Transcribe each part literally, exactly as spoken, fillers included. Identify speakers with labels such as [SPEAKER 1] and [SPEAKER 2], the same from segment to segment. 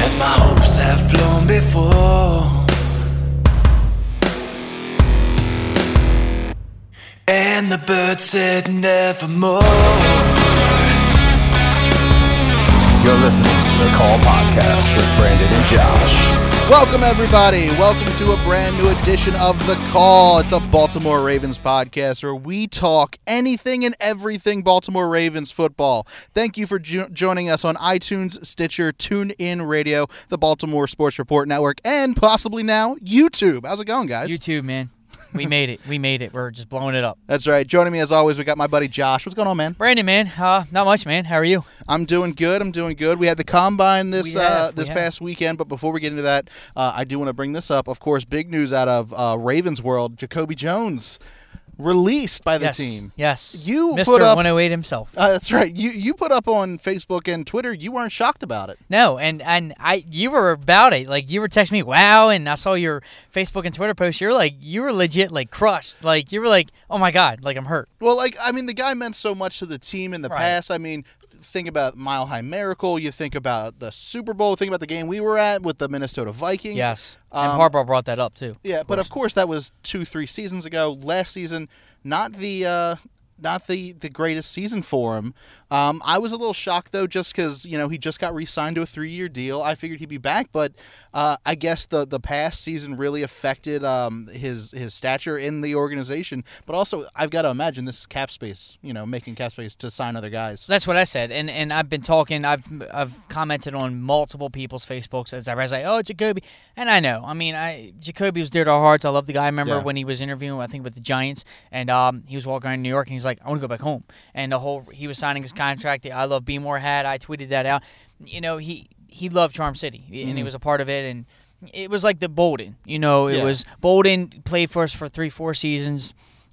[SPEAKER 1] as my hopes have flown before. And the bird said nevermore.
[SPEAKER 2] You're listening to the Call Podcast with Brandon and Josh.
[SPEAKER 3] Welcome, everybody. Welcome to a brand new edition of The Call. It's a Baltimore Ravens podcast where we talk anything and everything Baltimore Ravens football. Thank you for jo- joining us on iTunes, Stitcher, TuneIn Radio, the Baltimore Sports Report Network, and possibly now YouTube. How's it going, guys?
[SPEAKER 4] YouTube, man. We made it. We made it. We're just blowing it up.
[SPEAKER 3] That's right. Joining me as always, we got my buddy Josh. What's going on, man?
[SPEAKER 4] Brandon, man. Uh, not much, man. How are you?
[SPEAKER 3] I'm doing good. I'm doing good. We had the Combine this
[SPEAKER 4] We have,
[SPEAKER 3] uh,
[SPEAKER 4] we
[SPEAKER 3] this
[SPEAKER 4] have.
[SPEAKER 3] past weekend, but before we get into that, uh, I do want to bring this up. Of course, big news out of uh, Ravens world. Jacoby Jones released by the
[SPEAKER 4] yes.
[SPEAKER 3] team.
[SPEAKER 4] Yes.
[SPEAKER 3] You
[SPEAKER 4] Mister
[SPEAKER 3] put up
[SPEAKER 4] one oh eight himself.
[SPEAKER 3] Uh, that's right. You you put up on Facebook and Twitter. You weren't shocked about it.
[SPEAKER 4] No, and, and I you were about it. Like, you were texting me, wow, and I saw your Facebook and Twitter posts. You're like, you were legit, like, crushed. Like, you were like, oh, my God, like, I'm hurt.
[SPEAKER 3] Well, like I mean, the guy meant so much to the team in the
[SPEAKER 4] Right.
[SPEAKER 3] past. I mean, think about Mile High Miracle. You think about the Super Bowl. Think about the game we were at with the Minnesota Vikings.
[SPEAKER 4] Yes.
[SPEAKER 3] Um,
[SPEAKER 4] and Harbaugh brought that up, too.
[SPEAKER 3] Yeah, but of course that was two, three seasons ago. Last season, not the uh, not the, the greatest season for him. Um, I was a little shocked though, just because you know he just got re-signed to a three-year deal. I figured he'd be back, but uh, I guess the, the past season really affected um, his his stature in the organization. But also, I've got to imagine this is cap space. You know, making cap space to sign other guys.
[SPEAKER 4] That's what I said, and and I've been talking. I've I've commented on multiple people's Facebooks as I was like, oh, Jacoby, and I know. I mean, I Jacoby was dear to our hearts. I love the guy. I remember
[SPEAKER 3] Yeah.
[SPEAKER 4] when he was interviewing, I think with the Giants, and um, he was walking around New York, and he's like, I want to go back home. And the whole he was signing his contract. The I Love Be More hat. I tweeted that out. You know, he he loved Charm City, and
[SPEAKER 3] Mm-hmm.
[SPEAKER 4] he was a part of it, and it was like the Bolden. You know, it
[SPEAKER 3] Yeah.
[SPEAKER 4] was Bolden played for us for three, four seasons.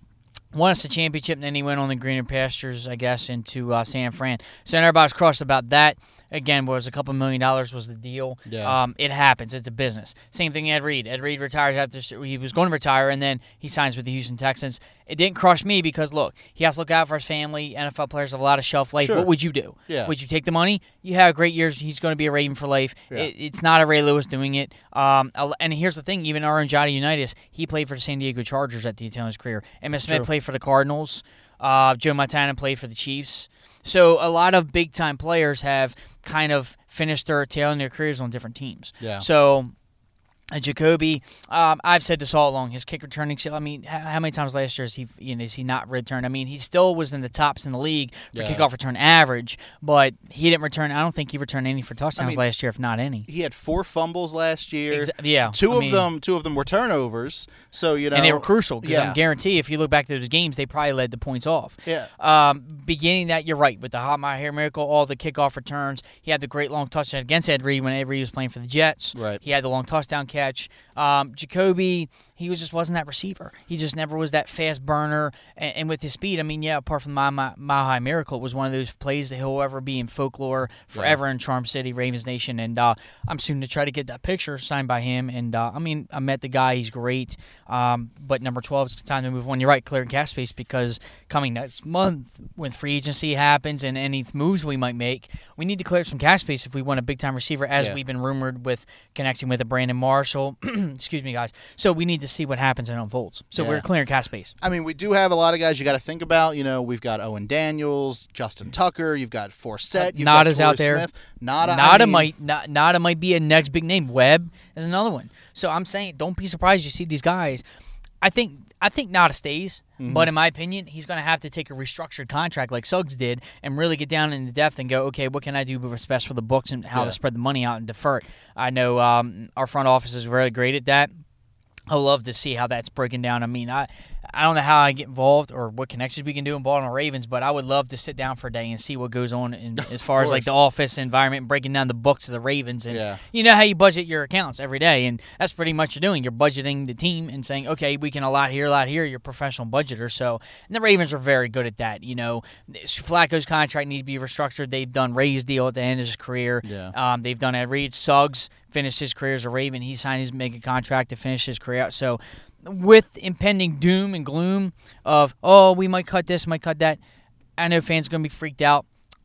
[SPEAKER 4] Won us the championship, and then he went on the greener pastures, I guess, into uh, San Fran. So everybody's crossed about that. Again, was a couple million dollars was the deal.
[SPEAKER 3] Yeah.
[SPEAKER 4] Um, it happens. It's a business. Same thing Ed Reed. Ed Reed retires after he was going to retire, and then he signs with the Houston Texans. It didn't crush me because, look, he has to look out for his family. N F L players have a lot of shelf life.
[SPEAKER 3] Sure.
[SPEAKER 4] What would you do?
[SPEAKER 3] Yeah.
[SPEAKER 4] Would you take the money? You have great years. He's going to be a Raven for life.
[SPEAKER 3] Yeah.
[SPEAKER 4] It, it's not a Ray Lewis doing it. Um, and here's the thing. Even Aaron Johnny Unitas, he played for the San Diego Chargers at the end of his career. Emmitt Smith
[SPEAKER 3] true.
[SPEAKER 4] played for the Cardinals. Uh, Joe Montana played for the Chiefs. So a lot of big-time players have kind of finished their tail in their careers on different teams.
[SPEAKER 3] Yeah.
[SPEAKER 4] So uh, Jacoby, um, I've said this all along. His kick returning skill. I mean, how, how many times last year has he, you know, is he not returned? I mean, he still was in the tops in the league for
[SPEAKER 3] Yeah.
[SPEAKER 4] kickoff return average, but he didn't return. I don't think he returned any for touchdowns
[SPEAKER 3] I mean,
[SPEAKER 4] last year, if not any.
[SPEAKER 3] He had four fumbles last year.
[SPEAKER 4] Exa- yeah,
[SPEAKER 3] Two
[SPEAKER 4] I
[SPEAKER 3] of
[SPEAKER 4] mean-
[SPEAKER 3] them, two of them were turnovers. So you know,
[SPEAKER 4] And they were crucial because
[SPEAKER 3] Yeah.
[SPEAKER 4] I guarantee if you look back to those games, they probably led the points off.
[SPEAKER 3] Yeah.
[SPEAKER 4] Um, beginning that, you're right, with the Hot My Hair Miracle, all the kickoff returns. He had the great long touchdown against Ed Reed when Ed Reed was playing for the Jets.
[SPEAKER 3] Right.
[SPEAKER 4] He had the long touchdown catch. Um, Jacoby, he was just wasn't that receiver. He just never was that fast burner. And, and with his speed, I mean, yeah, apart from my, my, my High Miracle, it was one of those plays that he'll ever be in folklore forever in Charm City, Ravens Nation. And uh, I'm soon to try to get that picture signed by him. And, uh, I mean, I met the guy. He's great. Um, but number twelve, it's time to move on. You're right, clearing cap space, because coming next month, when free agency happens and any moves we might make, we need to clear some cap space if we want a big-time receiver, as
[SPEAKER 3] Yeah.
[SPEAKER 4] we've been rumored with connecting with a Brandon Marshall. Excuse me, guys. So we need to see what happens and unfolds. So
[SPEAKER 3] Yeah.
[SPEAKER 4] we're clearing cap space.
[SPEAKER 3] I mean, we do have a lot of guys you got to think about. You know, we've got Owen Daniels, Justin Tucker, you've got Forsett, you've
[SPEAKER 4] Nada's
[SPEAKER 3] got Torrey
[SPEAKER 4] out there.
[SPEAKER 3] Smith. Nada, I
[SPEAKER 4] Nada
[SPEAKER 3] mean,
[SPEAKER 4] might not, Nada might be a next big name. Webb is another one. So I'm saying, don't be surprised you see these guys. I think I think Nada stays,
[SPEAKER 3] Mm-hmm.
[SPEAKER 4] but in my opinion, he's going to have to take a restructured contract like Suggs did and really get down into depth and go, okay, what can I do with best for the books and how
[SPEAKER 3] Yeah.
[SPEAKER 4] to spread the money out and defer it. I know um, our front office is really great at that. I love to see how that's breaking down. I mean, I I don't know how I get involved or what connections we can do in Baltimore Ravens, but I would love to sit down for a day and see what goes on in, as far as like the office environment and breaking down the books of the Ravens. And
[SPEAKER 3] Yeah.
[SPEAKER 4] you know how you budget your accounts every day, and that's pretty much you're doing. You're budgeting the team and saying, okay, we can a lot here, a lot here. You're a professional budgeter. So, and the Ravens are very good at that. You know, Flacco's contract needs to be restructured. They've done Ray's deal at the end of his career.
[SPEAKER 3] Yeah.
[SPEAKER 4] Um, they've done Ed Reed. Suggs finished his career as a Raven. He signed his mega contract to finish his career out. So, with impending doom and gloom of, oh, we might cut this, might cut that, I know fans are going to be freaked out.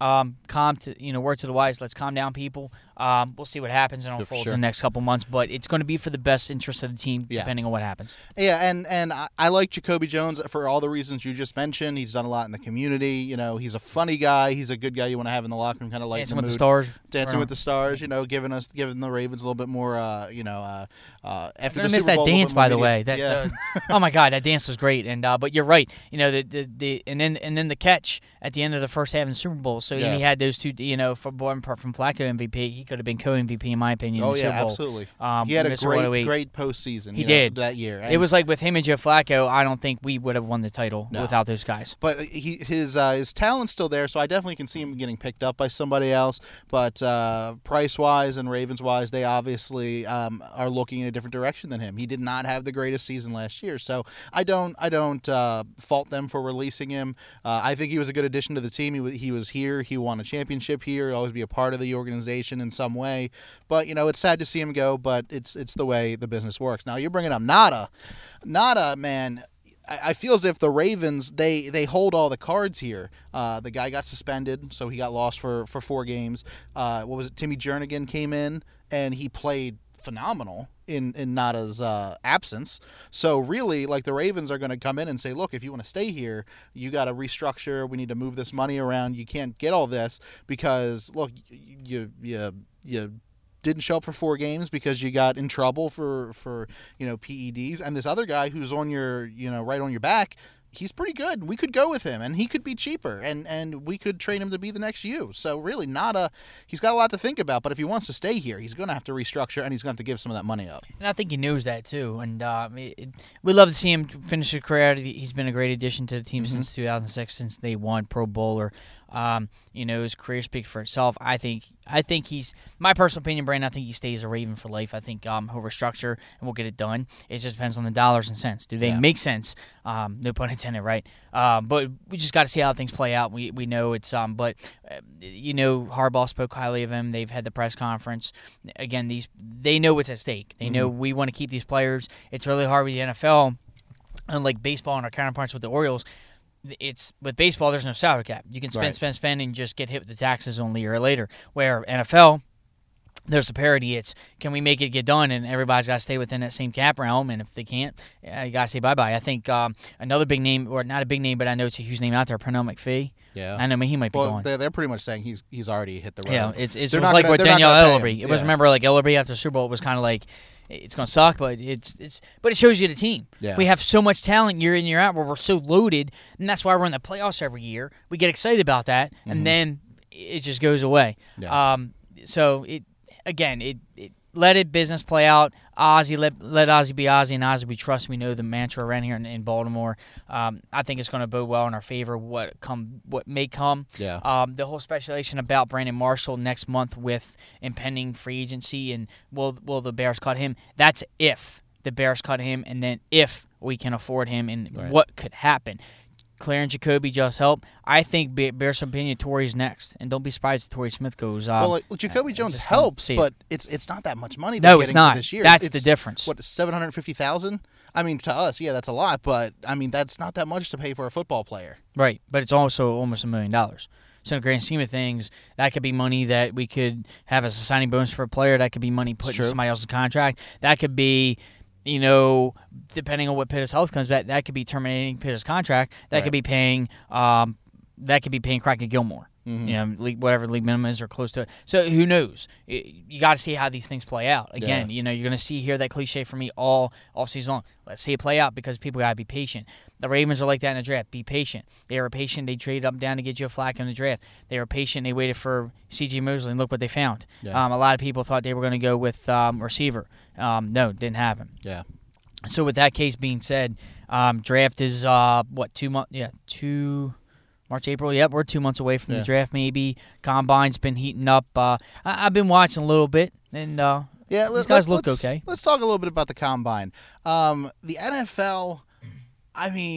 [SPEAKER 4] Um, calm to you know, word to the wise. Let's calm down, people. Um, we'll see what happens and unfolds
[SPEAKER 3] sure.
[SPEAKER 4] in the next couple months. But it's going to be for the best interest of the team,
[SPEAKER 3] Yeah.
[SPEAKER 4] depending on what happens.
[SPEAKER 3] Yeah, and and I, I like Jacoby Jones for all the reasons you just mentioned. He's done a lot in the community. You know, he's a funny guy. He's a good guy you want to have in the locker room, kind of like
[SPEAKER 4] Dancing with the stars.
[SPEAKER 3] Dancing
[SPEAKER 4] Right.
[SPEAKER 3] with the Stars. You know, giving us giving the Ravens a little bit more. Uh, you know, uh, uh, after
[SPEAKER 4] I'm
[SPEAKER 3] the
[SPEAKER 4] gonna miss
[SPEAKER 3] Super Bowl,
[SPEAKER 4] that
[SPEAKER 3] a little
[SPEAKER 4] dance,
[SPEAKER 3] bit more
[SPEAKER 4] by the
[SPEAKER 3] media-
[SPEAKER 4] way. That,
[SPEAKER 3] yeah.
[SPEAKER 4] uh, oh my God, that dance was great. And uh, but you're right. You know the, the the and then and then the catch at the end of the first half in the Super Bowl. So
[SPEAKER 3] Yeah.
[SPEAKER 4] he had those two. You know, for one part from Flacco M V P, he could have been co-M V P in my opinion.
[SPEAKER 3] Oh
[SPEAKER 4] in the
[SPEAKER 3] yeah,
[SPEAKER 4] Super Bowl.
[SPEAKER 3] absolutely.
[SPEAKER 4] Um,
[SPEAKER 3] he had a
[SPEAKER 4] Mister one oh
[SPEAKER 3] great
[SPEAKER 4] eight.
[SPEAKER 3] great postseason.
[SPEAKER 4] He
[SPEAKER 3] you know,
[SPEAKER 4] did.
[SPEAKER 3] that year.
[SPEAKER 4] It
[SPEAKER 3] And-
[SPEAKER 4] was like with him and Joe Flacco. I don't think we would have won the title
[SPEAKER 3] No.
[SPEAKER 4] without those guys.
[SPEAKER 3] But he his uh, his talent's still there, so I definitely can see him getting picked up by somebody else. But uh, price wise and Ravens wise, they obviously um, are looking in a different direction than him. He did not have the greatest season last year, so I don't I don't uh, fault them for releasing him. Uh, I think he was a good addition to the team. He was, he was here. He won a championship here. He'll always be a part of the organization in some way. But you know, it's sad to see him go. But it's it's the way the business works. Now you're bringing up Nada, Nada, man. I feel as if the Ravens, they, they hold all the cards here. Uh, the guy got suspended, so he got lost for, for four games. Uh, what was it? Timmy Jernigan came in, and he played phenomenal in, in Nada's uh, absence. So really, like, the Ravens are going to come in and say, look, if you want to stay here, you got to restructure. We need to move this money around. You can't get all this because, look, you you you didn't show up for four games because you got in trouble for, for you know, P E Ds. And this other guy who's on your, you know, right on your back, he's pretty good. We could go with him, and he could be cheaper, and, and we could train him to be the next you. So really, not a he's got a lot to think about. But if he wants to stay here, he's going to have to restructure, and he's going to have to give some of that money up.
[SPEAKER 4] And I think he knows that too. And uh, it, it, we love to see him finish his career. He's been a great addition to the team mm-hmm. since two thousand six, since they won Pro Bowler. Um, you know, his career speaks for itself. I think I think he's my personal opinion, Brandon. I think he stays a Raven for life. I think um, he'll restructure and we'll get it done. It just depends on the dollars and cents. Do they
[SPEAKER 3] yeah.
[SPEAKER 4] make sense? Um, no pun intended, right? Um, but we just got to see how things play out. We we know it's um, but uh, you know, Harbaugh spoke highly of him. They've had the press conference. Again, these they know what's at stake. They mm-hmm. know we want to keep these players. It's really hard with the N F L, unlike baseball and our counterparts with the Orioles. It's with baseball, there's no salary cap. You can spend,
[SPEAKER 3] right.
[SPEAKER 4] spend, spend, and just get hit with the taxes only a year later. Where N F L, there's a parity. It's can we make it get done, and everybody's got to stay within that same cap realm. And if they can't, uh, you got to say bye bye. I think um, another big name, or not a big name, but I know it's a huge name out there, Pernell McPhee.
[SPEAKER 3] Yeah,
[SPEAKER 4] I know he might be
[SPEAKER 3] well,
[SPEAKER 4] going.
[SPEAKER 3] They're, they're pretty much saying he's he's already hit the road.
[SPEAKER 4] Yeah, it's it's,
[SPEAKER 3] They're
[SPEAKER 4] it was
[SPEAKER 3] not
[SPEAKER 4] like
[SPEAKER 3] gonna-
[SPEAKER 4] with
[SPEAKER 3] they're not
[SPEAKER 4] Danielle
[SPEAKER 3] gonna pay
[SPEAKER 4] Ellerby.
[SPEAKER 3] him.
[SPEAKER 4] It was
[SPEAKER 3] Yeah.
[SPEAKER 4] remember like Ellerby after the Super Bowl. It was kind of like it's going to suck, but it's it's but it shows you the team.
[SPEAKER 3] Yeah.
[SPEAKER 4] We have so much talent year in year out where we're so loaded, and that's why we're in the playoffs every year. We get excited about that, and
[SPEAKER 3] Mm-hmm.
[SPEAKER 4] then it just goes away.
[SPEAKER 3] Yeah.
[SPEAKER 4] Um, so it again it. it Let it business play out. Ozzie, let let Ozzie be Ozzie, and Ozzie we trust. We know the mantra around here in, in Baltimore. Um, I think it's going to bode well in our favor. What come, what may come.
[SPEAKER 3] Yeah.
[SPEAKER 4] Um, the whole speculation about Brandon Marshall next month with impending free agency and will will the Bears cut him? That's if the Bears cut him, and then if we can afford him, and
[SPEAKER 3] Right.
[SPEAKER 4] what could happen. Claire and Jacoby just help. I think Bears opinion Torrey's next, and don't be surprised if Torrey Smith goes. Um,
[SPEAKER 3] Well, like, Jacoby
[SPEAKER 4] I
[SPEAKER 3] Jones
[SPEAKER 4] just don't
[SPEAKER 3] helps,
[SPEAKER 4] see it.
[SPEAKER 3] but it's it's not that much money. They're
[SPEAKER 4] No,
[SPEAKER 3] getting
[SPEAKER 4] it's not.
[SPEAKER 3] For this year.
[SPEAKER 4] That's
[SPEAKER 3] It's,
[SPEAKER 4] the difference.
[SPEAKER 3] What seven hundred fifty thousand? I mean, to us, yeah, that's a lot, but I mean, that's not that much to pay for a football player.
[SPEAKER 4] Right, but it's also almost a million dollars. So in the grand scheme of things, that could be money that we could have as a signing bonus for a player. That could be money put in
[SPEAKER 3] true.
[SPEAKER 4] somebody else's contract. That could be, you know, depending on what Pitta's health comes back, that could be terminating Pitta's contract. That
[SPEAKER 3] Right.
[SPEAKER 4] could be paying, um, that could be paying Crockett Gilmore.
[SPEAKER 3] Mm-hmm.
[SPEAKER 4] You know, league, whatever league minimum is or close to it. So who knows? It, you got to see how these things play out. Again,
[SPEAKER 3] Yeah.
[SPEAKER 4] you know, you're going to see hear that cliche from me all offseason long. Let's see it play out because people got to be patient. The Ravens are like that in the draft. Be patient. They were patient. They traded up and down to get Joe Flacco in the draft. They were patient. They waited for C J Mosley, and look what they found.
[SPEAKER 3] Yeah.
[SPEAKER 4] Um, a lot of people thought they were going to go with um, receiver. Um, no, it didn't happen.
[SPEAKER 3] Yeah.
[SPEAKER 4] So with that case being said, um, draft is uh, what two months? Yeah, two. March, April, yep, we're two months away from
[SPEAKER 3] Yeah.
[SPEAKER 4] the draft maybe. Combine's been heating up. Uh, I- I've been watching a little bit, and uh,
[SPEAKER 3] Yeah,
[SPEAKER 4] these
[SPEAKER 3] let,
[SPEAKER 4] guys
[SPEAKER 3] let,
[SPEAKER 4] look
[SPEAKER 3] let's,
[SPEAKER 4] okay.
[SPEAKER 3] Let's talk a little bit about the combine. Um, the N F L, I mean,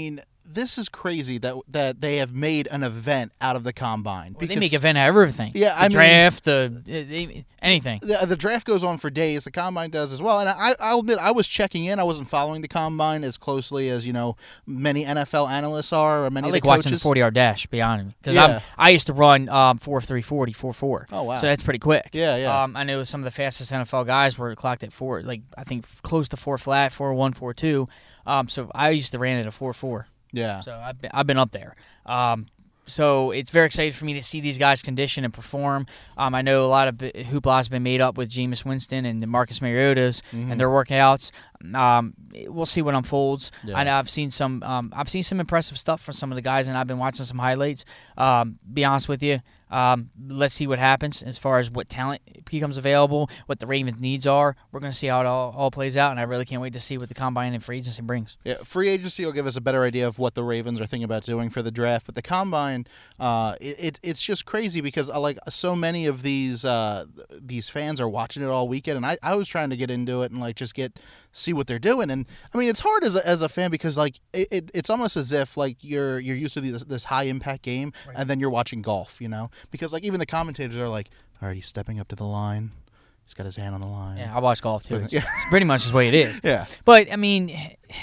[SPEAKER 3] this is crazy that that they have made an event out of the combine.
[SPEAKER 4] Well, they make event out of everything.
[SPEAKER 3] Yeah,
[SPEAKER 4] the
[SPEAKER 3] I mean,
[SPEAKER 4] draft, uh, anything.
[SPEAKER 3] The, the draft goes on for days. The combine does as well. And I, I'll admit, I was checking in. I wasn't following the combine as closely as you know many N F L analysts are, or many
[SPEAKER 4] I
[SPEAKER 3] of
[SPEAKER 4] like
[SPEAKER 3] the coaches.
[SPEAKER 4] watching the forty-yard dash. Be honest, because
[SPEAKER 3] Yeah.
[SPEAKER 4] I used to run um, four three forty, four four.
[SPEAKER 3] Oh wow!
[SPEAKER 4] So that's pretty quick.
[SPEAKER 3] Yeah, yeah.
[SPEAKER 4] Um, I know some of the fastest N F L guys were clocked at four, like I think close to four flat, four one, four two. Um, so I used to ran at a four four.
[SPEAKER 3] Yeah.
[SPEAKER 4] So I've been, I've been up there. Um, so it's very exciting for me to see these guys condition and perform. Um, I know a lot of hoopla has been made up with Jameis Winston and the Marcus Mariotas
[SPEAKER 3] Mm-hmm.
[SPEAKER 4] and their workouts. Um, we'll see what unfolds.
[SPEAKER 3] Yeah.
[SPEAKER 4] I know I've seen some. Um, I've seen some impressive stuff from some of the guys, and I've been watching some highlights. Um, be honest with you. Um, let's see what happens as far as what talent becomes available, what the Ravens' needs are. We're going to see how it all, all plays out, and I really can't wait to see what the combine and free agency brings.
[SPEAKER 3] Yeah, free agency will give us a better idea of what the Ravens are thinking about doing for the draft. But the combine, uh, it, it it's just crazy because uh, like so many of these uh, these fans are watching it all weekend, and I, I was trying to get into it and like just get see what they're doing. And I mean, it's hard as a, as a fan because like it, it it's almost as if like you're you're used to this this high impact game, right. And then you're watching golf, you know, because like even the commentators are like, all right, he's stepping up to the line. He's got his hand on the line.
[SPEAKER 4] Yeah, I watch golf too. It's,
[SPEAKER 3] Yeah.
[SPEAKER 4] it's pretty much the way it is.
[SPEAKER 3] Yeah.
[SPEAKER 4] But, I mean,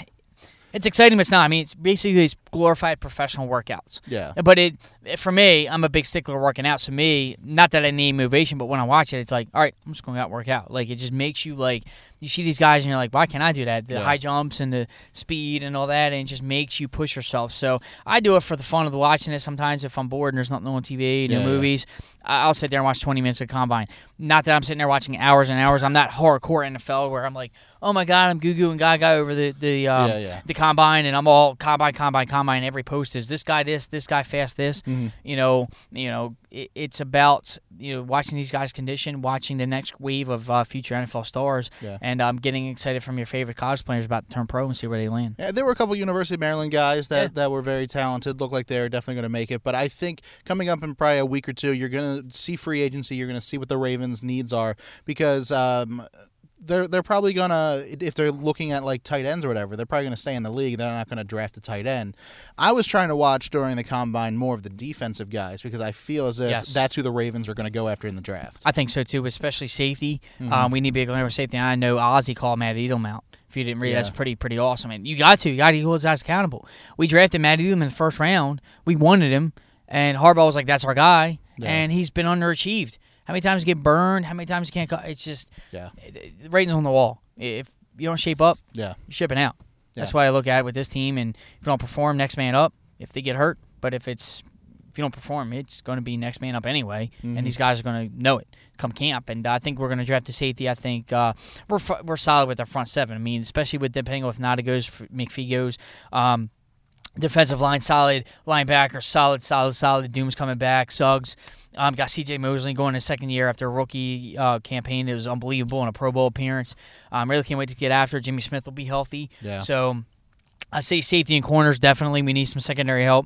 [SPEAKER 4] it's exciting, but it's not. I mean, it's basically these glorified professional workouts.
[SPEAKER 3] Yeah.
[SPEAKER 4] But it, for me, I'm a big stickler working out. So me, not that I need motivation, but when I watch it, it's like, all right, I'm just going out and work out. Like, it just makes you like, you see these guys and you're like, why can't I do that? The
[SPEAKER 3] Yeah.
[SPEAKER 4] high jumps and the speed and all that, and it just makes you push yourself. So I do it for the fun of watching it sometimes if I'm bored and there's nothing on T V, no
[SPEAKER 3] Yeah, yeah.
[SPEAKER 4] movies. I'll sit there and watch twenty minutes of Combine. Not that I'm sitting there watching hours and hours. I'm not hardcore N F L where I'm like, oh my God, I'm goo-goo and gaga over the the um,
[SPEAKER 3] Yeah, yeah.
[SPEAKER 4] the Combine, and I'm all Combine, Combine, Combine. Every post is this guy this, this guy fast this.
[SPEAKER 3] Mm-hmm.
[SPEAKER 4] You know, you know, it, it's about you know watching these guys condition, watching the next wave of uh, future N F L stars,
[SPEAKER 3] Yeah.
[SPEAKER 4] and um, getting excited from your favorite college players about to turn pro and see where they land.
[SPEAKER 3] Yeah, there were a couple University of Maryland guys that,
[SPEAKER 4] Yeah.
[SPEAKER 3] that were very talented, looked like they were definitely going to make it. But I think coming up in probably a week or two, you're going to see free agency. You're going to see what the Ravens' needs are because um, they're they're probably going to, if they're looking at like tight ends or whatever, they're probably going to stay in the league. They're not going to draft a tight end. I was trying to watch during the Combine more of the defensive guys because I feel as if
[SPEAKER 4] Yes.
[SPEAKER 3] that's who the Ravens are going to go after in the draft.
[SPEAKER 4] I think so too, especially safety.
[SPEAKER 3] Mm-hmm.
[SPEAKER 4] Um, we need big over safety. And I know Ozzie called Matt Edelman out. If you didn't read,
[SPEAKER 3] Yeah.
[SPEAKER 4] that's pretty pretty awesome. And you got to, you got to hold his guys accountable. We drafted Matt Edelman in the first round. We wanted him, and Harbaugh was like, "That's our guy,"
[SPEAKER 3] Yeah.
[SPEAKER 4] and he's been underachieved. How many times you get burned? How many times you can't? Co- it's just
[SPEAKER 3] Yeah.
[SPEAKER 4] the rating's on the wall. If you don't shape up,
[SPEAKER 3] Yeah.
[SPEAKER 4] you're shipping out. That's
[SPEAKER 3] Yeah.
[SPEAKER 4] why I look at it with this team. And if you don't perform, next man up. If they get hurt, but if it's if you don't perform, it's going to be next man up anyway.
[SPEAKER 3] Mm-hmm.
[SPEAKER 4] And these guys are going to know it come camp. And I think we're going to draft a safety. I think uh, we're f- we're solid with our front seven. I mean, especially with depending on if Nada goes, if McPhee goes. Um, Defensive line, solid. Linebacker, solid, solid, solid. Doom's coming back. Suggs. Um, got C J Mosley going his second year after a rookie uh, campaign. It was unbelievable in a Pro Bowl appearance. Um, really can't wait to get after it. Jimmy Smith will be healthy.
[SPEAKER 3] Yeah.
[SPEAKER 4] So I say safety and corners, definitely. We need some secondary help.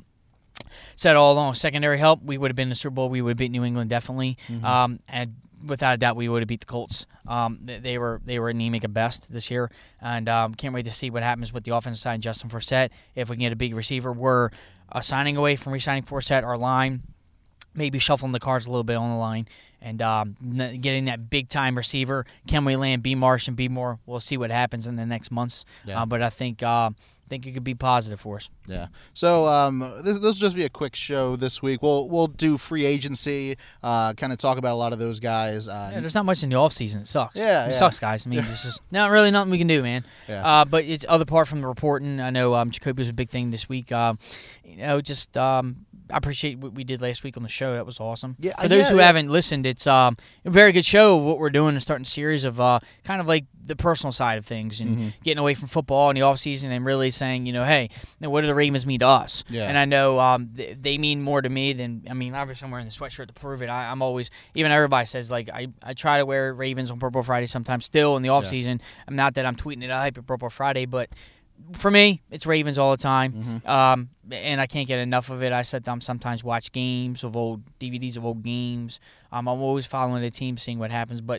[SPEAKER 4] Said all along, secondary help, we would have been in the Super Bowl. We would have beat New England, definitely.
[SPEAKER 3] Mm-hmm.
[SPEAKER 4] Um, and without a doubt, we would have beat the Colts. Um, they, they were they were anemic at best this year, and um, can't wait to see what happens with the offensive side. Justin Forsett, if we can get a big receiver, we're uh, signing away from re-signing Forsett. Our line, maybe shuffling the cards a little bit on the line, and um, n- getting that big time receiver. Can we land B Marsh and B Moore? We'll see what happens in the next months.
[SPEAKER 3] Yeah.
[SPEAKER 4] Uh, but I think. Uh, I think it could be positive for us.
[SPEAKER 3] Yeah. So um, this this will just be a quick show this week. We'll we'll do free agency, uh, kind of talk about a lot of those guys. Uh,
[SPEAKER 4] Yeah, there's not much in the offseason. It sucks.
[SPEAKER 3] Yeah,
[SPEAKER 4] It
[SPEAKER 3] yeah.
[SPEAKER 4] sucks, guys. I mean, there's just not really nothing we can do, man.
[SPEAKER 3] Yeah.
[SPEAKER 4] Uh, but it's other part from the reporting. I know um, Jacoby was a big thing this week. Uh, you know, just um, I appreciate what we did last week on the show. That was awesome.
[SPEAKER 3] Yeah,
[SPEAKER 4] For those
[SPEAKER 3] yeah,
[SPEAKER 4] who
[SPEAKER 3] yeah.
[SPEAKER 4] haven't listened, it's um, a very good show. What we're doing is starting a series of uh, kind of like the personal side of things and
[SPEAKER 3] Mm-hmm.
[SPEAKER 4] getting away from football in the offseason and really saying, you know, hey, now what do the Ravens mean to us?
[SPEAKER 3] Yeah.
[SPEAKER 4] And I know um, th- they mean more to me than, I mean, obviously I'm wearing the sweatshirt to prove it. I, I'm always, even everybody says, like, I, I try to wear Ravens on Purple Friday sometimes still in the offseason. I'm not that I'm tweeting it, I hype it Purple Friday, but for me, it's Ravens all the time.
[SPEAKER 3] Mm-hmm.
[SPEAKER 4] Um, and I can't get enough of it. I sit down sometimes watch games of old D V Ds of old games. Um, I'm always following the team, seeing what happens. But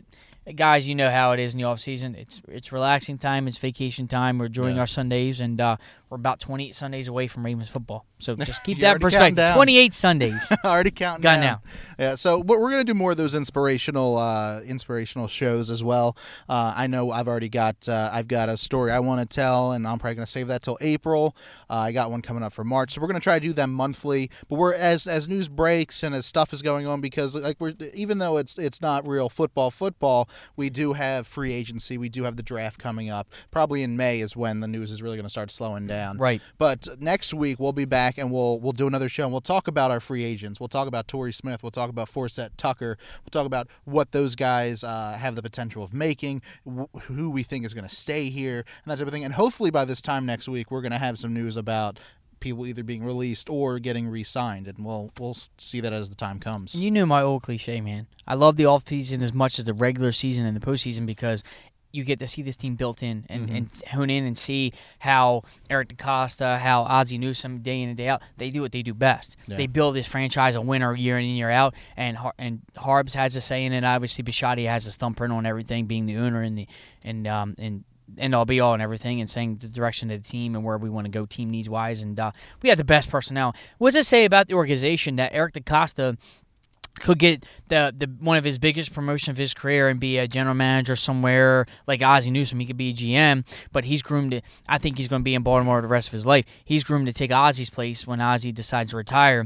[SPEAKER 4] guys, you know how it is in the off season. It's it's relaxing time. It's vacation time. We're enjoying
[SPEAKER 3] Yeah.
[SPEAKER 4] our Sundays, and uh, we're about twenty-eight Sundays away from Ravens football. So just keep
[SPEAKER 3] You're
[SPEAKER 4] that in
[SPEAKER 3] already counting
[SPEAKER 4] perspective.
[SPEAKER 3] down.
[SPEAKER 4] twenty-eight Sundays.
[SPEAKER 3] Already counting
[SPEAKER 4] Got
[SPEAKER 3] down. Yeah, so but we're gonna do more of those inspirational, uh, inspirational shows as well. Uh, I know I've already got, uh, I've got a story I want to tell, and I'm probably gonna save that till April. Uh, I got one coming up for March, so we're gonna try to do them monthly. But we're as as news breaks and as stuff is going on, because like we're even though it's it's not real football, football, we do have free agency. We do have the draft coming up. Probably in May is when the news is really gonna start slowing down.
[SPEAKER 4] Right.
[SPEAKER 3] But next week we'll be back and we'll we'll do another show and we'll talk about our free agents. We'll talk about Torrey Smith. We'll talk about Forsett Tucker. We'll talk about what those guys uh, have the potential of making, wh- who we think is going to stay here, and that type of thing. And hopefully by this time next week we're going to have some news about people either being released or getting re-signed, and we'll we'll see that as the time comes.
[SPEAKER 4] You knew my old cliche, man. I love the off season as much as the regular season and the postseason because you get to see this team built in and,
[SPEAKER 3] Mm-hmm.
[SPEAKER 4] and hone in and see how Eric DeCosta, how Ozzie Newsome, day in and day out, they do what they do best.
[SPEAKER 3] Yeah.
[SPEAKER 4] They build this franchise a winner year in and year out, and Har- and Harbs has a say in it. Obviously, Bisciotti has his thumbprint on everything, being the owner and the and um and end all be all and everything, and saying the direction of the team and where we want to go team needs wise. And uh, we have the best personnel. What does it say about the organization that Eric DeCosta could get the the one of his biggest promotion of his career and be a general manager somewhere like Ozzie Newsome? He could be a G M, but he's groomed to, I think he's going to be in Baltimore the rest of his life. He's groomed to take Ozzie's place when Ozzie decides to retire.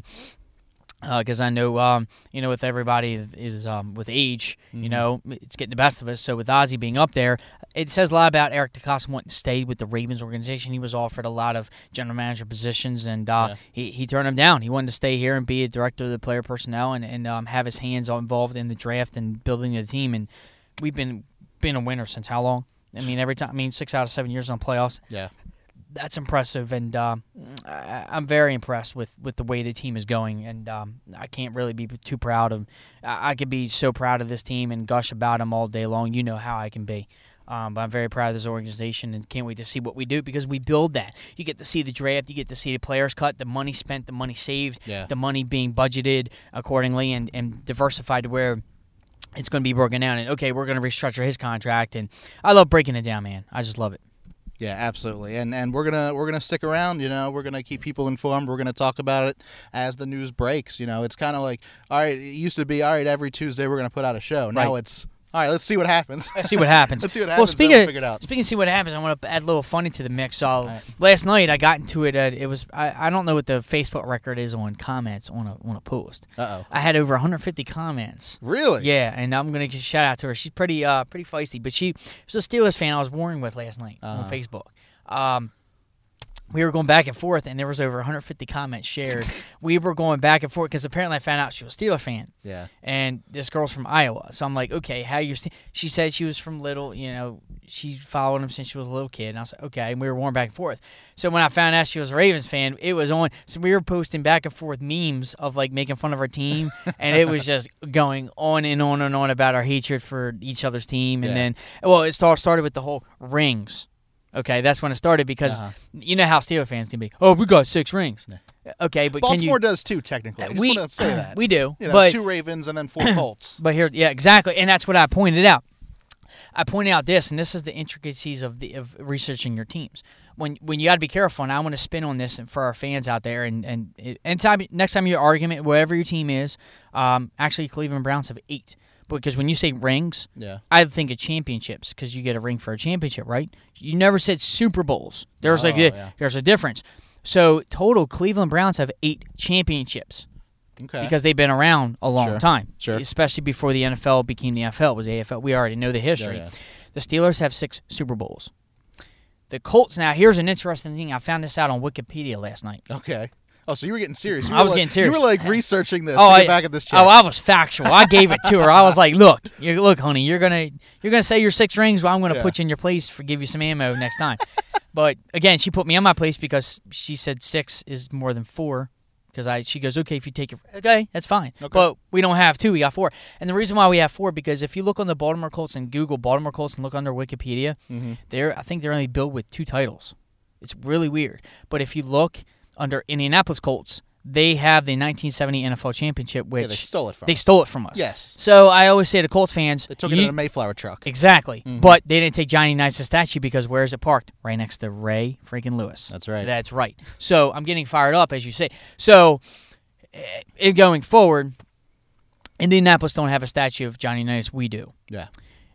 [SPEAKER 4] Because uh, I know, um, you know, with everybody is um, with age,
[SPEAKER 3] Mm-hmm.
[SPEAKER 4] you know, it's getting the best of us. So with Ozzie being up there, it says a lot about Eric DeCosta wanting to stay with the Ravens organization. He was offered a lot of general manager positions, and uh,
[SPEAKER 3] Yeah.
[SPEAKER 4] he, he turned them down. He wanted to stay here and be a director of the player personnel and, and um, have his hands involved in the draft and building the team. And we've been been a winner since how long? I mean, every time. I mean, six out of seven years on playoffs.
[SPEAKER 3] Yeah.
[SPEAKER 4] That's impressive, and uh, I, I'm very impressed with, with the way the team is going, and um, I can't really be too proud of. I, I could be so proud of this team and gush about them all day long. You know how I can be, um, but I'm very proud of this organization and can't wait to see what we do because we build that. You get to see the draft, you get to see the players cut, the money spent, the money saved,
[SPEAKER 3] Yeah.
[SPEAKER 4] the money being budgeted accordingly and, and diversified to where it's going to be broken down. And okay, we're going to restructure his contract, and I love breaking it down, man. I just love it.
[SPEAKER 3] Yeah, absolutely, and and we're gonna we're gonna stick around. You know, we're gonna keep people informed. We're gonna talk about it as the news breaks. You know, it's kind of like, all right, it used to be all right every Tuesday we're gonna put out a show. Now
[SPEAKER 4] Right.
[SPEAKER 3] it's all right. Let's see what happens.
[SPEAKER 4] Let's see what happens.
[SPEAKER 3] Let's see what
[SPEAKER 4] Well,
[SPEAKER 3] happens.
[SPEAKER 4] speaking
[SPEAKER 3] then we'll
[SPEAKER 4] of,
[SPEAKER 3] figure it out.
[SPEAKER 4] speaking of see what happens, I want to add a little funny to the mix. Uh,
[SPEAKER 3] right.
[SPEAKER 4] Last night I got into it. At, it was I, I don't know what the Facebook record is on comments on a on a post.
[SPEAKER 3] Uh oh.
[SPEAKER 4] I had over one hundred fifty comments.
[SPEAKER 3] Really?
[SPEAKER 4] Yeah, and I'm gonna just shout out to her. She's pretty uh pretty feisty, but she was a Steelers fan I was warring with last night
[SPEAKER 3] Uh-huh.
[SPEAKER 4] on Facebook. Um, we were going back and forth, and there was over one hundred fifty comments shared. We were going back and forth because apparently I found out she was a Steeler fan.
[SPEAKER 3] Yeah.
[SPEAKER 4] And this girl's from Iowa. So I'm like, okay, how you st-? She said she was from Little, you know, she followed him since she was a little kid. And I was like, okay. And we were warring back and forth. So when I found out she was a Ravens fan, it was on. So we were posting back and forth memes of like making fun of our team. And it was just going on and on and on about our hatred for each other's team. And
[SPEAKER 3] Yeah.
[SPEAKER 4] then, well, it start, started with the whole rings. Okay, that's when it started because
[SPEAKER 3] Uh-huh.
[SPEAKER 4] you know how Steeler fans can be. Oh, we got six rings. Okay, but
[SPEAKER 3] Baltimore
[SPEAKER 4] can you?
[SPEAKER 3] does too, technically. I just
[SPEAKER 4] we
[SPEAKER 3] want to say that.
[SPEAKER 4] we do,
[SPEAKER 3] You know,
[SPEAKER 4] but
[SPEAKER 3] two Ravens and then four Colts.
[SPEAKER 4] but here, yeah, exactly, and that's what I pointed out. I pointed out this, and this is the intricacies of the of researching your teams. When when you got to be careful, and I want to spin on this for our fans out there. And and it, anytime next time your argument, whatever your team is, um, actually Cleveland Browns have eight. Because when you say rings,
[SPEAKER 3] Yeah.
[SPEAKER 4] I think of championships because you get a ring for a championship, right? You never said Super Bowls. There's
[SPEAKER 3] Oh,
[SPEAKER 4] like a,
[SPEAKER 3] yeah.
[SPEAKER 4] there's a difference. So total, Cleveland Browns have eight championships.
[SPEAKER 3] Okay.
[SPEAKER 4] Because they've been around a long
[SPEAKER 3] Sure.
[SPEAKER 4] time.
[SPEAKER 3] Sure.
[SPEAKER 4] Especially before the N F L became the N F L. It was A F L. We already know the history.
[SPEAKER 3] Yeah, yeah.
[SPEAKER 4] The Steelers have six Super Bowls. The Colts, now, here's an interesting thing. I found this out on Wikipedia last night.
[SPEAKER 3] Okay. Oh, so you were getting serious. You
[SPEAKER 4] I
[SPEAKER 3] were
[SPEAKER 4] was
[SPEAKER 3] like,
[SPEAKER 4] getting serious.
[SPEAKER 3] You were like researching this
[SPEAKER 4] Oh,
[SPEAKER 3] to
[SPEAKER 4] I,
[SPEAKER 3] get back at this chick.
[SPEAKER 4] oh, I was factual. I gave it to her. I was like, "Look, you look, honey, you're gonna you're gonna say your six rings. Well, I'm gonna
[SPEAKER 3] Yeah.
[SPEAKER 4] put you in your place for give you some ammo next time." But again, she put me on my place because she said six is more than four. Because I, she goes, okay, if you take your, okay, that's fine.
[SPEAKER 3] Okay.
[SPEAKER 4] But we don't have two, we got four. And the reason why we have four, because if you look on the Baltimore Colts and Google Baltimore Colts and look under Wikipedia,
[SPEAKER 3] Mm-hmm.
[SPEAKER 4] they're, I think they're only billed with two titles. It's really weird. But if you look under Indianapolis Colts, they have the nineteen seventy N F L championship, which
[SPEAKER 3] Yeah, they stole it from
[SPEAKER 4] they
[SPEAKER 3] us.
[SPEAKER 4] stole it from us.
[SPEAKER 3] Yes.
[SPEAKER 4] So I always say to Colts fans,
[SPEAKER 3] They took it
[SPEAKER 4] you-
[SPEAKER 3] in a Mayflower truck.
[SPEAKER 4] exactly,
[SPEAKER 3] Mhm.
[SPEAKER 4] but they didn't take Johnny Unitas' statue because where is it parked? Right next to Ray freaking Lewis.
[SPEAKER 3] That's right.
[SPEAKER 4] That's right. So I'm getting fired up, as you say. So eh, in going forward, Indianapolis don't have a statue of Johnny Unitas. We do.
[SPEAKER 3] Yeah.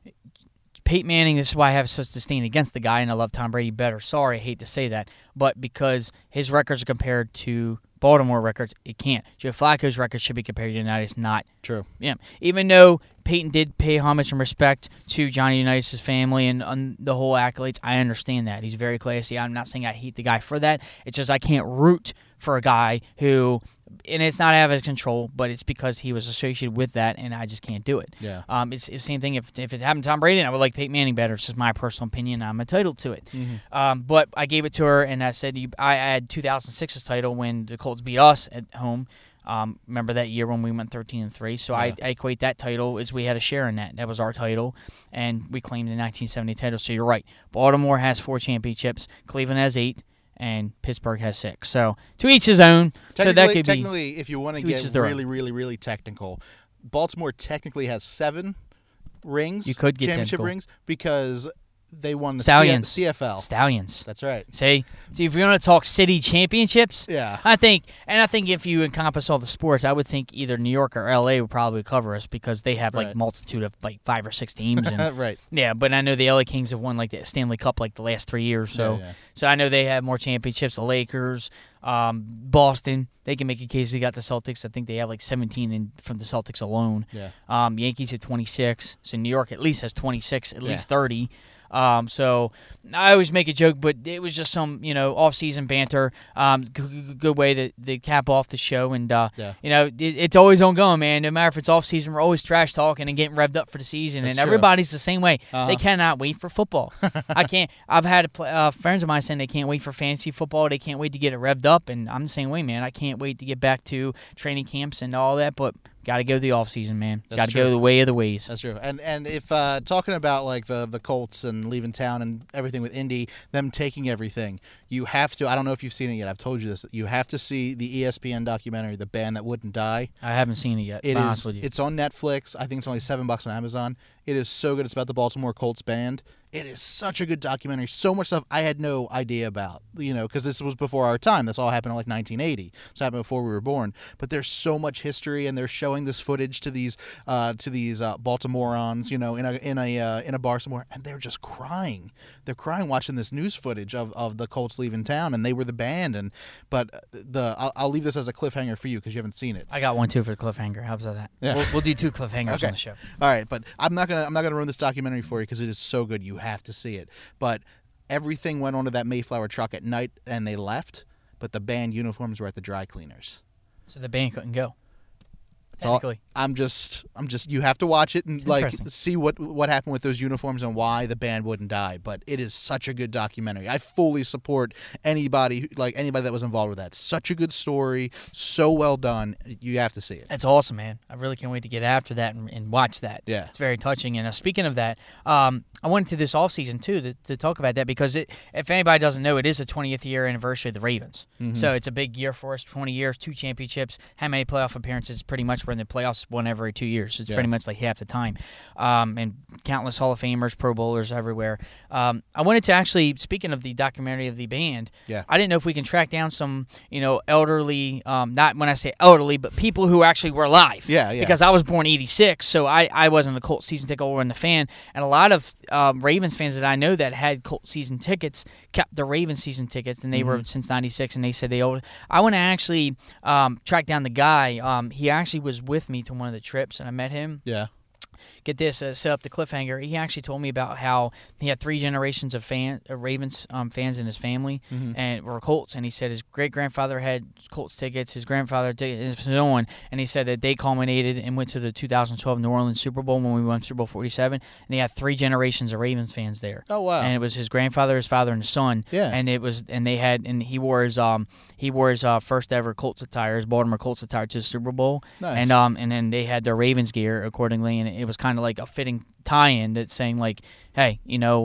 [SPEAKER 4] Peyton Manning, this is why I have such disdain against the guy, and I love Tom Brady better. Sorry, I hate to say that. But because his records are compared to Baltimore records, it can't. Joe Flacco's records should be compared to Unitas, not.
[SPEAKER 3] True.
[SPEAKER 4] Yeah. Even though Peyton did pay homage and respect to Johnny Unitas' family and, and the whole accolades, I understand that. He's very classy. I'm not saying I hate the guy for that. It's just I can't root for a guy who, and it's not out of his control, but it's because he was associated with that, and I just can't do it.
[SPEAKER 3] Yeah.
[SPEAKER 4] Um, it's, it's the same thing if if it happened to Tom Brady, I would like Peyton Manning better. It's just my personal opinion. I'm entitled to it.
[SPEAKER 3] Mm-hmm.
[SPEAKER 4] Um, but I gave it to her, and I said you, I had two thousand six's title when the Colts beat us at home. Um, remember that year when we went thirteen and three? So
[SPEAKER 3] Yeah.
[SPEAKER 4] I, I equate that title as we had a share in that. That was our title, and we claimed the nineteen seventy title. So you're right. Baltimore has four championships. Cleveland has eight. And Pittsburgh has six. So to each his own. So that could be.
[SPEAKER 3] Technically, if you want to
[SPEAKER 4] to each
[SPEAKER 3] get
[SPEAKER 4] his their own.
[SPEAKER 3] really, really, really technical, Baltimore technically has seven rings.
[SPEAKER 4] You could get
[SPEAKER 3] championship
[SPEAKER 4] technical.
[SPEAKER 3] rings because they won the
[SPEAKER 4] Stallions.
[SPEAKER 3] C F L.
[SPEAKER 4] Stallions.
[SPEAKER 3] That's right.
[SPEAKER 4] See, see, if you want to talk city championships,
[SPEAKER 3] Yeah.
[SPEAKER 4] I think, and I think if you encompass all the sports, I would think either New York or L A would probably cover us because they have like
[SPEAKER 3] Right.
[SPEAKER 4] multitude of like five or six teams. And
[SPEAKER 3] right.
[SPEAKER 4] yeah, but I know the L A Kings have won like the Stanley Cup like the last three years, so
[SPEAKER 3] Yeah, yeah.
[SPEAKER 4] so I know they have more championships. The Lakers, um, Boston, they can make a case they got the Celtics. I think they have like seventeen in, from the Celtics alone.
[SPEAKER 3] Yeah.
[SPEAKER 4] Um, Yankees have twenty-six, so New York at least has twenty-six, at
[SPEAKER 3] Yeah.
[SPEAKER 4] least thirty. Um, so I always make a joke, but it was just some, you know, off-season banter. Um, good, good way to, to cap off the show, and uh,
[SPEAKER 3] Yeah.
[SPEAKER 4] you know, it, it's always ongoing, man. No matter if it's off-season, we're always trash talking and getting revved up for the season,
[SPEAKER 3] That's
[SPEAKER 4] and
[SPEAKER 3] true.
[SPEAKER 4] everybody's the same way.
[SPEAKER 3] Uh-huh.
[SPEAKER 4] They cannot wait for football. I can't. I've had play, uh, friends of mine saying they can't wait for fantasy football. They can't wait to get it revved up, and I'm the same way, man. I can't wait to get back to training camps and all that, but. Got to go the off season, man.
[SPEAKER 3] That's
[SPEAKER 4] Got to
[SPEAKER 3] true.
[SPEAKER 4] go the way of the ways.
[SPEAKER 3] That's true. And and if uh, talking about like the the Colts and leaving town and everything with Indy, them taking everything, you have to. I don't know if you've seen it yet. I've told you this. You have to see the E S P N documentary, "The Band That Wouldn't Die."
[SPEAKER 4] I haven't seen it yet.
[SPEAKER 3] It
[SPEAKER 4] to be
[SPEAKER 3] is.
[SPEAKER 4] honest with you.
[SPEAKER 3] It's on Netflix. I think it's only seven bucks on Amazon. It is so good. It's about the Baltimore Colts band. It is such a good documentary. So much stuff I had no idea about, you know, because this was before our time. This all happened in like nineteen eighty. This happened before we were born. But there's so much history, and they're showing this footage to these uh, to these uh, Baltimoreans, you know, in a in a uh, in a bar somewhere, and they're just crying. They're crying watching this news footage of, of the Colts leaving town, and they were the band. And but the I'll, I'll leave this as a cliffhanger for you because you haven't seen it.
[SPEAKER 4] I got one too for the cliffhanger. How about that?
[SPEAKER 3] Yeah.
[SPEAKER 4] We'll, we'll do two cliffhangers
[SPEAKER 3] Okay.
[SPEAKER 4] on the show.
[SPEAKER 3] All right, but I'm not gonna I'm not gonna ruin this documentary for you because it is so good. You have to see it. But everything went onto that Mayflower truck at night, and they left. But the band uniforms were at the dry cleaners.
[SPEAKER 4] So the band couldn't go.
[SPEAKER 3] It's all-
[SPEAKER 4] Technically.
[SPEAKER 3] I'm just I'm just you have to watch it and
[SPEAKER 4] It's
[SPEAKER 3] like
[SPEAKER 4] interesting.
[SPEAKER 3] see what what happened with those uniforms and why the band wouldn't die. But it is such a good documentary. I fully support anybody who- like anybody that was involved with that. Such a good story, so well done. You have to see it.
[SPEAKER 4] That's awesome, man. I really can't wait to get after that and, and watch that.
[SPEAKER 3] Yeah.
[SPEAKER 4] It's very touching. And uh, speaking of that, um, I went to this off season too to, to talk about that because it, if anybody doesn't know, it is the twentieth year anniversary of the Ravens.
[SPEAKER 3] Mm-hmm.
[SPEAKER 4] So it's a big year for us. twenty years, two championships. How many playoff appearances? Pretty much we're in the playoffs one every two years. So it's
[SPEAKER 3] Yeah.
[SPEAKER 4] pretty much like half the time. Um, and countless Hall of Famers, Pro Bowlers everywhere. Um, I wanted to actually, speaking of the documentary of the band,
[SPEAKER 3] Yeah.
[SPEAKER 4] I didn't know if we can track down some, you know, elderly, um, not when I say elderly, but people who actually were alive.
[SPEAKER 3] Yeah, yeah.
[SPEAKER 4] Because I was born eighty-six, so I, I wasn't a Colts season ticket holder and a fan. And a lot of um, Ravens fans that I know that had Colts season tickets kept the Ravens season tickets, and they
[SPEAKER 3] Mm-hmm.
[SPEAKER 4] were since ninety-six, and they said they owed. I want to actually um, track down the guy. Um, he actually was with me to one of the trips, and I met him.
[SPEAKER 3] Yeah.
[SPEAKER 4] Get this, uh, set up the cliffhanger. He actually told me about how he had three generations of fan, uh, Ravens um, fans in his family,
[SPEAKER 3] Mm-hmm.
[SPEAKER 4] and were Colts. And he said his great grandfather had Colts tickets, his grandfather tickets, and so on. And he said that they culminated and went to the two thousand twelve New Orleans Super Bowl when we won Super Bowl forty-seven. And he had three generations of Ravens fans there.
[SPEAKER 3] Oh wow.
[SPEAKER 4] And it was his grandfather, his father, and his son.
[SPEAKER 3] Yeah.
[SPEAKER 4] And it was, and they had, and he wore his um he wore his uh, first ever Colts attire, his Baltimore Colts attire to the Super Bowl.
[SPEAKER 3] Nice.
[SPEAKER 4] And um and then they had their Ravens gear accordingly, and it was kind of like a fitting tie-in that's saying like, hey, you know,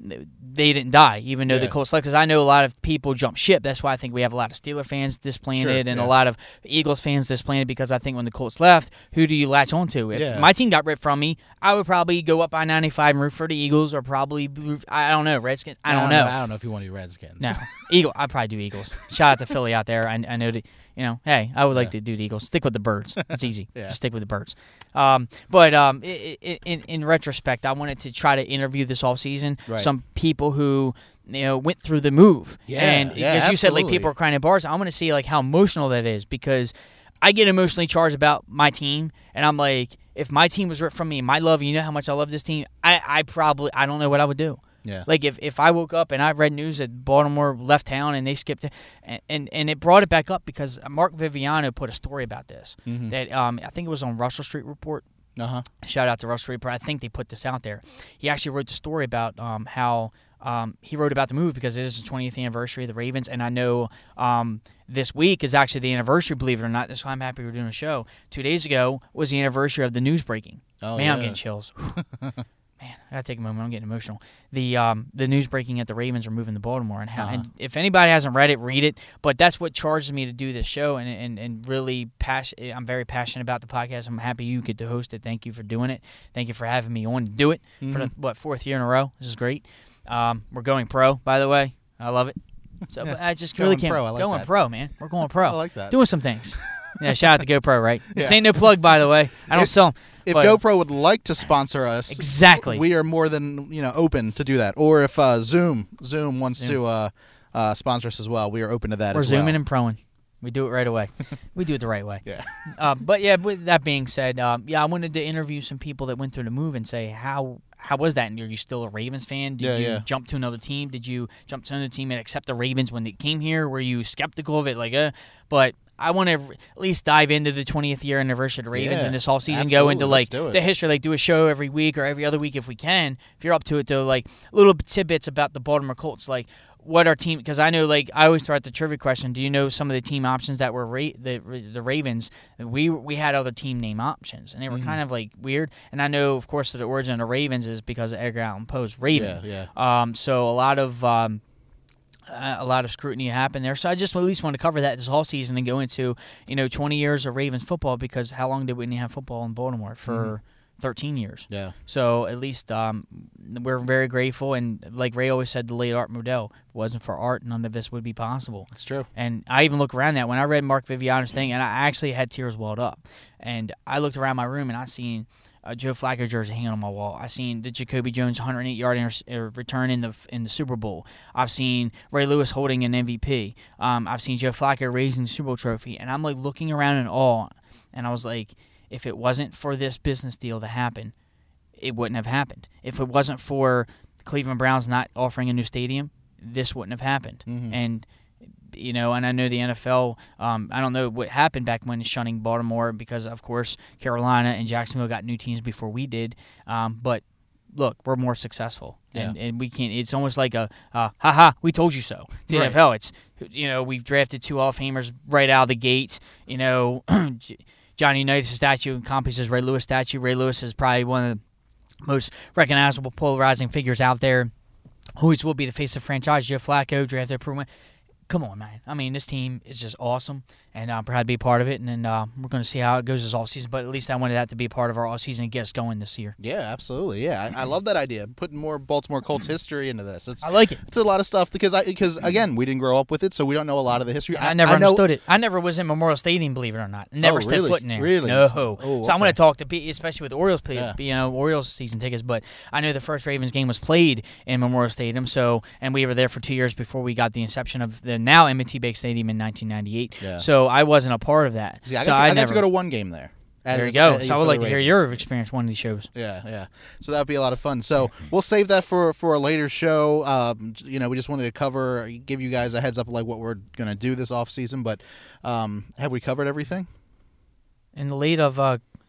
[SPEAKER 4] they didn't die, even though
[SPEAKER 3] Yeah.
[SPEAKER 4] the Colts left. Because I know a lot of people jump ship. That's why I think we have a lot of Steeler fans displanted
[SPEAKER 3] Sure,
[SPEAKER 4] and
[SPEAKER 3] yeah.
[SPEAKER 4] a lot of Eagles fans displanted. Because I think when the Colts left, who do you latch onto? If
[SPEAKER 3] Yeah.
[SPEAKER 4] my team got ripped from me, I would probably go up I ninety-five and root for the Eagles, or probably root- I don't know Redskins. I don't know.
[SPEAKER 5] I don't know if you want to do Redskins.
[SPEAKER 4] No, Eagle. I'd probably do Eagles. Shout out to Philly out there. I, I know that, you know, hey, I would like to do the Eagles. Stick with the birds. It's easy.
[SPEAKER 3] Yeah.
[SPEAKER 4] Just stick with the birds. Um, but um, i i in, in retrospect, I wanted to try to interview this offseason
[SPEAKER 3] Right.
[SPEAKER 4] some people who, you know, went through the move.
[SPEAKER 3] Yeah,
[SPEAKER 4] And
[SPEAKER 3] yeah,
[SPEAKER 4] as you said, like,
[SPEAKER 3] absolutely.
[SPEAKER 4] people are crying at bars. I want to see, like, how emotional that is, because I get emotionally charged about my team, and I'm like, if my team was ripped from me, my love, you know how much I love this team, I, I probably, I don't know what I would do.
[SPEAKER 3] Yeah.
[SPEAKER 4] Like, if, if I woke up and I read news that Baltimore left town and they skipped it, and, and, and it brought it back up because Mark Viviano put a story about this.
[SPEAKER 3] Mm-hmm.
[SPEAKER 4] That um, I think it was on Russell Street Report.
[SPEAKER 3] Uh-huh.
[SPEAKER 4] Shout out to Russell Street Report. I think they put this out there. He actually wrote the story about um, how um, he wrote about the move because it is the twentieth anniversary of the Ravens, and I know um, this week is actually the anniversary, believe it or not. That's why I'm happy we're doing a show. Two days ago was the anniversary of the news breaking.
[SPEAKER 3] Oh,
[SPEAKER 4] Man, I'm
[SPEAKER 3] yeah.
[SPEAKER 4] getting chills. Man, I gotta take a moment. I'm getting emotional. The um the news breaking at the Ravens are moving to Baltimore, and how
[SPEAKER 3] Uh-huh.
[SPEAKER 4] and if anybody hasn't read it, read it. But that's what charges me to do this show, and and, and really passion. I'm very passionate about the podcast. I'm happy you get to host it. Thank you for doing it. Thank you for having me on to do it for the what fourth year in a row. This is great. Um, we're going pro, by the way. I love it. So but I just really
[SPEAKER 3] Going
[SPEAKER 4] can't
[SPEAKER 3] pro, I like
[SPEAKER 4] going
[SPEAKER 3] that.
[SPEAKER 4] pro, man. We're going pro.
[SPEAKER 3] I like that.
[SPEAKER 4] Doing some things. Yeah, shout out to GoPro, right? This
[SPEAKER 3] Yeah.
[SPEAKER 4] ain't no plug, by the way. I don't
[SPEAKER 3] If-
[SPEAKER 4] sell 'em,
[SPEAKER 3] If
[SPEAKER 4] but-
[SPEAKER 3] GoPro would like to sponsor us,
[SPEAKER 4] Exactly.
[SPEAKER 3] we are more than you know open to do that. Or if uh, Zoom Zoom wants
[SPEAKER 4] Zoom.
[SPEAKER 3] to uh, uh, sponsor us as well, we are open to that
[SPEAKER 4] We're
[SPEAKER 3] as
[SPEAKER 4] zooming
[SPEAKER 3] well.
[SPEAKER 4] and proing. We do it right away. We do it the right way.
[SPEAKER 3] Yeah.
[SPEAKER 4] Uh, but yeah, with that being said, um, yeah, I wanted to interview some people that went through the move and say how how was that? And are you still a Ravens fan? Did
[SPEAKER 3] Yeah,
[SPEAKER 4] you
[SPEAKER 3] yeah.
[SPEAKER 4] jump to another team? Did you jump to another team and accept the Ravens when they came here? Were you skeptical of it? Like, uh, but I want to at least dive into the twentieth year anniversary of the Ravens
[SPEAKER 3] Yeah,
[SPEAKER 4] and this whole season. Go
[SPEAKER 3] absolutely.
[SPEAKER 4] into
[SPEAKER 3] Let's
[SPEAKER 4] like
[SPEAKER 3] do it.
[SPEAKER 4] the history, like do a show every week or every other week if we can. If you're up to it, though, like little tidbits about the Baltimore Colts, like what our team, because I know, like I always throw out the trivia question: do you know some of the team options that were ra- the the Ravens? We we had other team name options, and they were
[SPEAKER 3] Mm-hmm.
[SPEAKER 4] kind of like weird. And I know, of course, that the origin of the Ravens is because of Edgar Allan Poe's Raven.
[SPEAKER 3] Yeah,
[SPEAKER 4] Um, so a lot of um, uh, a lot of scrutiny happened there. So I just at least want to cover that this whole season and go into you know twenty years of Ravens football, because how long did we have football in Baltimore for? thirteen years.
[SPEAKER 3] Yeah.
[SPEAKER 4] So at least um, we're very grateful. And like Ray always said, the late Art Modell, if it wasn't for Art, none of this would be possible.
[SPEAKER 3] That's true.
[SPEAKER 4] And I even look around that when I read Mark Viviano's thing, and I actually had tears welled up. And I looked around my room and I seen a Joe Flacco jersey hanging on my wall. I seen the Jacoby Jones one hundred eight yard inter- uh, return in the in the Super Bowl. I've seen Ray Lewis holding an M V P. Um, I've seen Joe Flacco raising the Super Bowl trophy. And I'm like looking around in awe, and I was like, if it wasn't for this business deal to happen, it wouldn't have happened. If it wasn't for the Cleveland Browns not offering a new stadium, this wouldn't have happened.
[SPEAKER 3] Mm-hmm.
[SPEAKER 4] And you know, and I know the N F L. Um, I don't know what happened back when shunning Baltimore because, of course, Carolina and Jacksonville got new teams before we did. Um, but look, we're more successful, and,
[SPEAKER 3] Yeah.
[SPEAKER 4] and we can't. It's almost like a uh, ha ha, we told you so. It's the
[SPEAKER 3] Right.
[SPEAKER 4] N F L. It's you know we've drafted two Hall of Famers right out of the gate. You know. Johnny Unitas' statue encompasses Ray Lewis statue. Ray Lewis is probably one of the most recognizable, polarizing figures out there. Always will be the face of the franchise. Joe Flacco, drafted improvement. Come on, man. I mean, this team is just awesome, and I'm proud to be a part of it. And then uh, we're going to see how it goes this all season. But at least I wanted that to be a part of our all season and get us going this year.
[SPEAKER 3] Yeah, absolutely. Yeah, I, I love that idea. Putting more Baltimore Colts history into this. It's
[SPEAKER 4] I like it.
[SPEAKER 3] it's a lot of stuff because I because again we didn't grow up with it, so we don't know a lot of the history.
[SPEAKER 4] I never
[SPEAKER 3] know,
[SPEAKER 4] understood it. I never was in Memorial Stadium, believe it or not. Never
[SPEAKER 3] Oh,
[SPEAKER 4] stepped
[SPEAKER 3] really?
[SPEAKER 4] foot in there.
[SPEAKER 3] Really?
[SPEAKER 4] No.
[SPEAKER 3] Oh,
[SPEAKER 4] So I'm
[SPEAKER 3] okay.
[SPEAKER 4] going to talk to people, especially with Orioles, play,
[SPEAKER 3] Yeah.
[SPEAKER 4] you know, Orioles season tickets. But I know the first Ravens game was played in Memorial Stadium. So and we were there for two years before we got the inception of the now M and T Bank Stadium in nineteen ninety-eight.
[SPEAKER 3] Yeah.
[SPEAKER 4] So I wasn't a part of that.
[SPEAKER 3] See, I got,
[SPEAKER 4] so
[SPEAKER 3] to,
[SPEAKER 4] I,
[SPEAKER 3] I got
[SPEAKER 4] never.
[SPEAKER 3] to go to one game there. As-
[SPEAKER 4] there you go.
[SPEAKER 3] as-
[SPEAKER 4] So I
[SPEAKER 3] for
[SPEAKER 4] would
[SPEAKER 3] the
[SPEAKER 4] like to hear
[SPEAKER 3] Ravens.
[SPEAKER 4] your experience one of these shows.
[SPEAKER 3] Yeah, yeah. So that'd be a lot of fun. So we'll save that for for a later show. Um, you know, we just wanted to cover, give you guys a heads up of like what we're gonna do this off season. But um, have we covered everything?
[SPEAKER 4] In the lead of uh,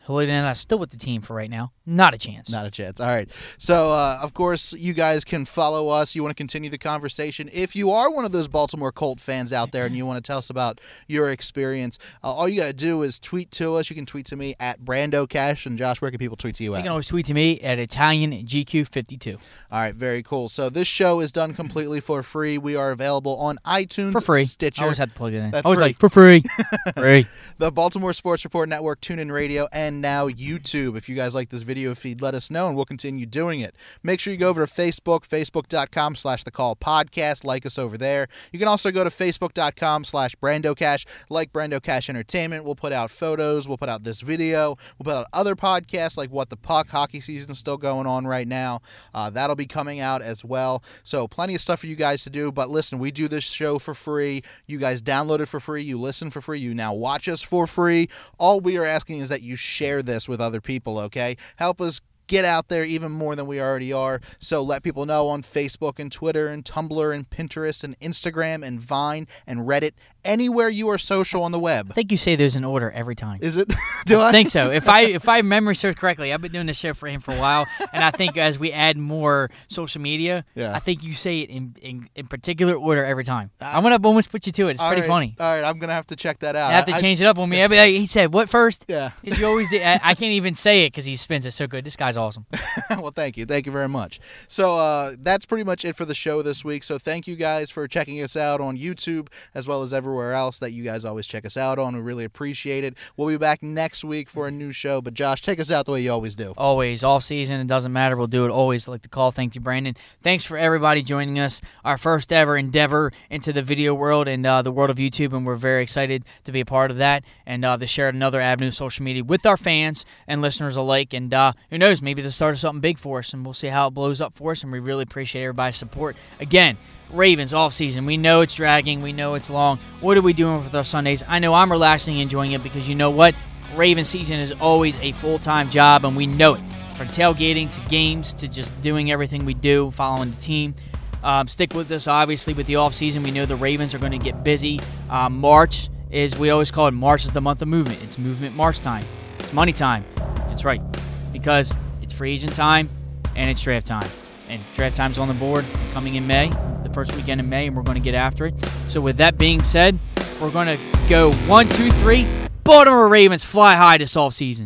[SPEAKER 4] Julio Hernandez still with the team for right now. Not a chance.
[SPEAKER 3] Not a chance. All right. So, uh, of course, you guys can follow us. You want to continue the conversation. If you are one of those Baltimore Colt fans out there and you want to tell us about your experience, uh, all you got to do is tweet to us. You can tweet to me at Brando Cash. And, Josh, where can people tweet to you at?
[SPEAKER 4] You can always tweet to me at Italian G Q fifty-two.
[SPEAKER 3] All right. Very cool. So, this show is done completely for free. We are available on iTunes,
[SPEAKER 4] For free.
[SPEAKER 3] Stitcher.
[SPEAKER 4] I always had to plug it in.
[SPEAKER 3] That's
[SPEAKER 4] I was
[SPEAKER 3] free.
[SPEAKER 4] like, for free. free.
[SPEAKER 3] The Baltimore Sports Report Network, TuneIn Radio, and now YouTube. If you guys like this video feed, let us know, and we'll continue doing it. Make sure you go over to Facebook, facebook.com slash the call podcast. Like us over there. You can also go to facebook.com slash Brando Cash. Like Brando Cash Entertainment. We'll put out photos. We'll put out this video. We'll put out other podcasts like What the Puck. Hockey season is still going on right now. Uh, that'll be coming out as well. So plenty of stuff for you guys to do. But listen, we do this show for free. You guys download it for free. You listen for free. You now watch us for free. All we are asking is that you share this with other people, okay? Help us get out there even more than we already are. So let people know on Facebook and Twitter and Tumblr and Pinterest and Instagram and Vine and Reddit, anywhere you are social on the web.
[SPEAKER 4] I think you say those in order every time.
[SPEAKER 3] Is it? Do I?
[SPEAKER 4] I think so. If I if I memory serves correctly, I've been doing this show for him for a while, and I think as we add more social media,
[SPEAKER 3] Yeah.
[SPEAKER 4] I think you say it in, in, in particular order every time. I'm gonna almost put you to it. It's
[SPEAKER 3] All
[SPEAKER 4] pretty
[SPEAKER 3] right.
[SPEAKER 4] funny.
[SPEAKER 3] All right, I'm going to have to check that out.
[SPEAKER 4] I have to
[SPEAKER 3] I-
[SPEAKER 4] change it up on me. I'll be like, he said what first?
[SPEAKER 3] Yeah.
[SPEAKER 4] Because you always, I, I can't even say it because he spins it so good. This guy's awesome.
[SPEAKER 3] Well, thank you. Thank you very much. So uh, that's pretty much it for the show this week. So thank you guys for checking us out on YouTube as well as everywhere else that you guys always check us out on. We really appreciate it. We'll be back next week for a new show. But Josh, take us out the way you always do.
[SPEAKER 4] Always, off season, it doesn't matter. We'll do it always. Like the call. Thank you, Brandon. Thanks for everybody joining us. Our first ever endeavor into the video world and uh, the world of YouTube, and we're very excited to be a part of that and uh, to share another avenue of social media with our fans and listeners alike. And uh, who knows, maybe the start of something big for us, and we'll see how it blows up for us. And we really appreciate everybody's support. Again, Ravens off season. We know it's dragging. We know it's long. What are we doing with our Sundays? I know I'm relaxing and enjoying it because you know what? Raven season is always a full-time job, and we know it. From tailgating to games to just doing everything we do, following the team. Um, stick with us, obviously, with the offseason. We know the Ravens are going to get busy. Uh, March is, we always call it, March is the month of movement. It's movement March time. It's money time. That's right. Because it's free agent time and it's draft time. And draft time's on the board coming in May, the first weekend in May, and we're going to get after it. So with that being said, we're going to go one, two, three. Baltimore Ravens fly high this offseason.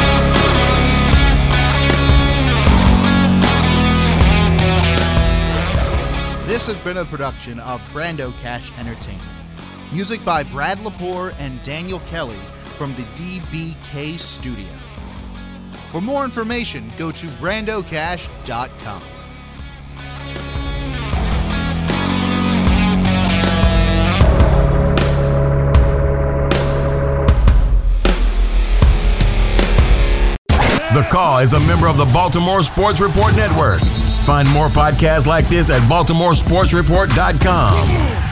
[SPEAKER 3] This has been a production of Brando Cash Entertainment. Music by Brad Lepore and Daniel Kelly from the D B K Studio. For more information, go to brando cash dot com.
[SPEAKER 2] The Call is a member of the Baltimore Sports Report Network. Find more podcasts like this at baltimore sports report dot com.